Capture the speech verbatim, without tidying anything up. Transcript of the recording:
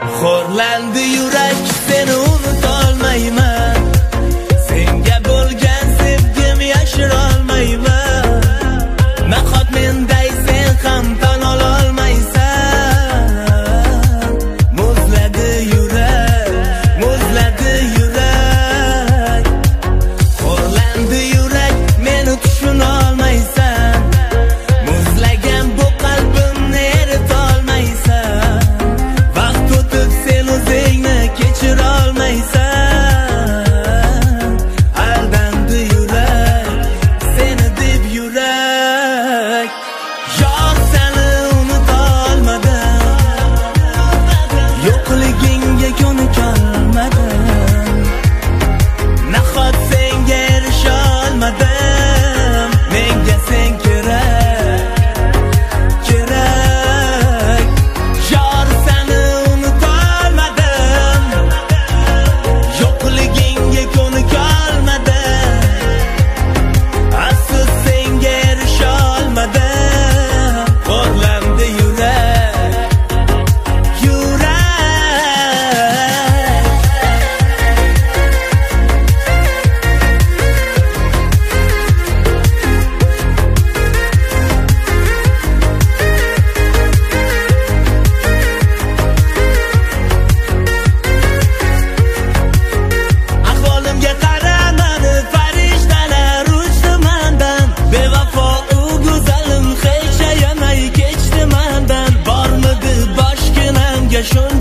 Xo'rlandi yurak, seni unutolmayman. Senga bo'lgan sevgim yashirolmayman. Nahot menday sen ham tan ololmaysan. Muzladi yurak, muzladi yurak. Xo'rlandi yurak, meni tushunolmaysan. Muzlagan bu qalbimni eritolmaysan. Vaqt o'tib sen o'zingni kechirolmaysan. Aldandi yurak, seni deb yurak. Yor seni unutolmadim, yo'qligingga ko'nikolmadim. Nahot senga erisholmadim. Menga sen kerak, kerak. Yor seni unutolmadim, yo'qligingga ko'nikolmadim. Afsus senga erisholmadim. Xo'rlandi yurak, yurak. Ahvolimga qaramadi farishtalar uchdi mendan. Bevafo u go'zalim hech ayamay kechdi mendan. Bormidi boshginamga shuncha